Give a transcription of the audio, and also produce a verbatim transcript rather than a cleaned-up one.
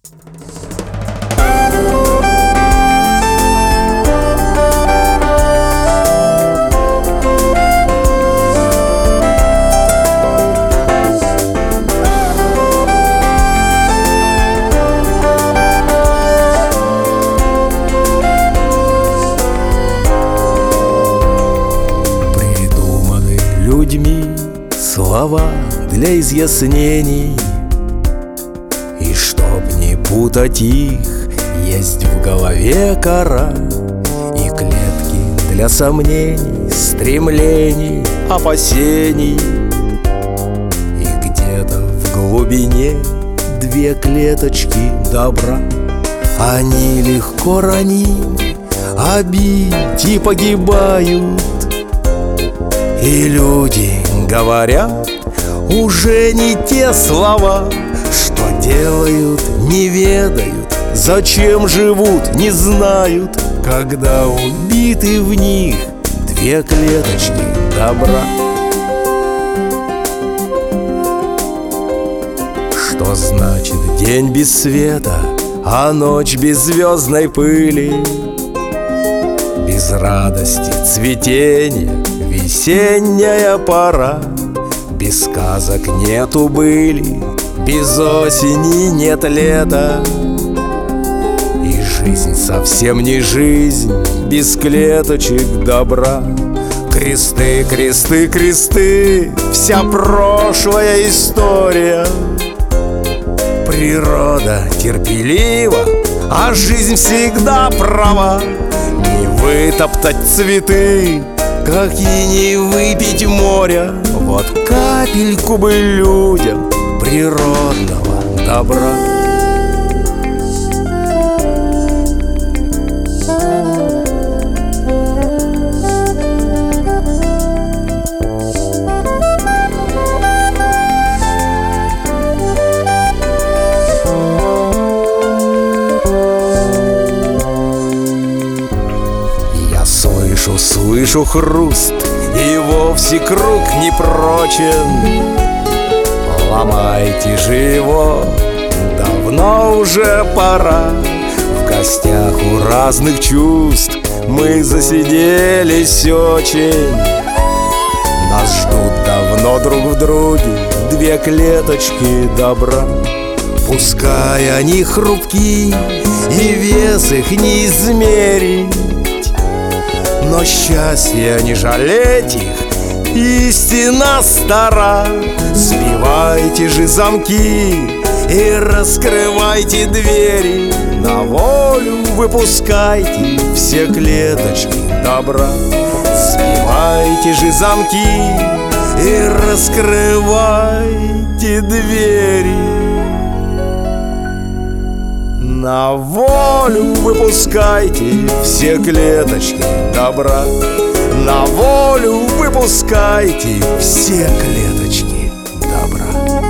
Людьми слова для изъяснений, и чтоб не путать их, есть в голове кора и клетки для сомнений, стремлений, опасений. И где-то в глубине две клеточки добра. Они легко ранимы, обидь и погибают. И люди говорят уже не те слова, что делают, не ведают, зачем живут, не знают, когда убиты в них две клеточки добра. Что значит день без света, а ночь без звездной пыли, без радости, цветения, весенняя пора, без сказок нету были, без осени нет лета. И жизнь совсем не жизнь без клеточек добра. Кресты, кресты, кресты, вся прошлая история. Природа терпелива, а жизнь всегда права. Не вытоптать цветы, как и не выпить моря. Вот капельку бы людям природного добра. Слышу, слышу хруст, и вовсе круг не прочен. Ломайте же его, давно уже пора. В гостях у разных чувств мы засиделись очень. Нас ждут давно друг в друге две клеточки добра. Пускай они хрупки, и вес их не измерить, но счастье не жалеть их, истина стара. Сбивайте же замки и раскрывайте двери, на волю выпускайте все клеточки добра. Сбивайте же замки и раскрывайте двери, на волю выпускайте все клеточки добра. На волю выпускайте все клеточки добра.